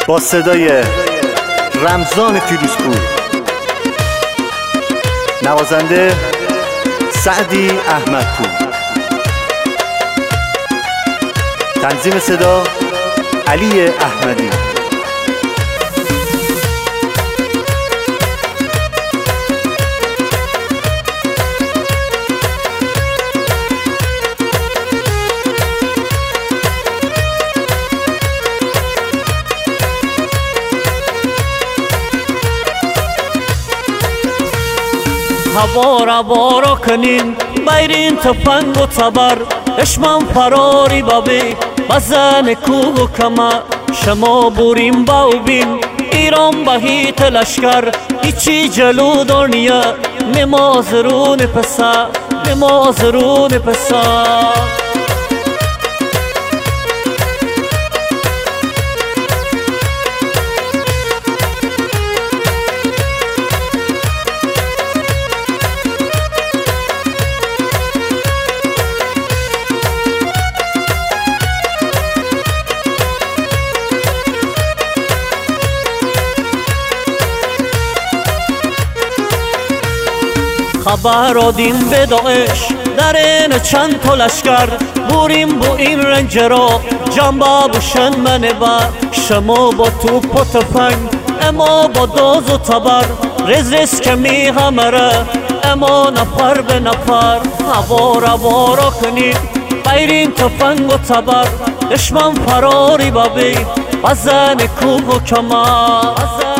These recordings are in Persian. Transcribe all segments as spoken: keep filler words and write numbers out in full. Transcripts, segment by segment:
با صدای رمضان فیروزپور، نوازنده سعدی احمدپور، تنظیم صدا علی احمدی. هوا را بارا کنین بیرین تفنگ و تبر، دشمن فراری بابی بزن کوه و کمر. شما بوریم باو بین ایران بهیت لشکر، هیچی جلو دنیا نمازرون پسر، نمازرون پسر. خبر دادیم به داعش در این چند تا لشکر، بوریم بو این رنجرا جنبا بوشن منه بر. شما با توپ و تفنگ اما با داز و تبر، رز رز کمی همره اما نفر به نفر. هوا را بارا کنید بیرین تفنگ و تبر، دشمن فراری بابی بزن کوه و کمر.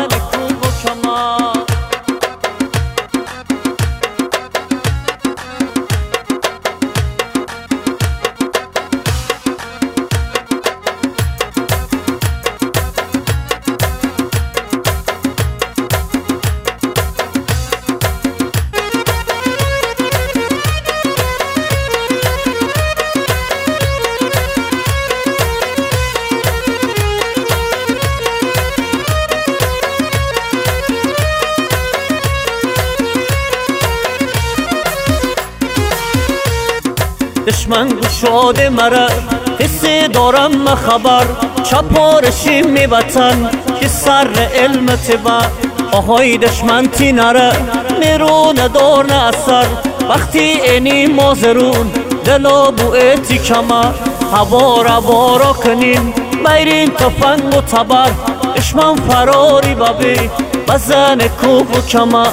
دشمن گشاده مره حسی دارم خبر، چپارشی می وطن که سر علم تبر. آهای دشمن تی نره نیرو ندار نه اثر، وقتی اینی مازرون دلا بو ایتی کمر. هوا را بارا کنین بیرین تفنگ و تبر، دشمن فراری بابی بزن کوه و کمر.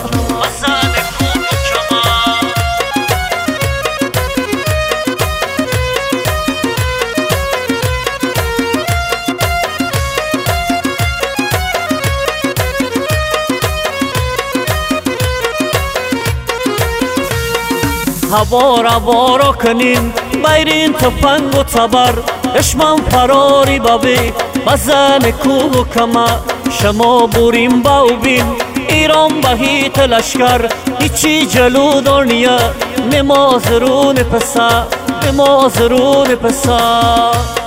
هوا را بارا کنین بیرین تفنگ و تبر، دشمن فراری بابی بزن کوه و کمر. شما بوریم باو بین ایران بهیت لشکر، هیچی جلو دنیا نمازرون پسر، نمازرون پسر.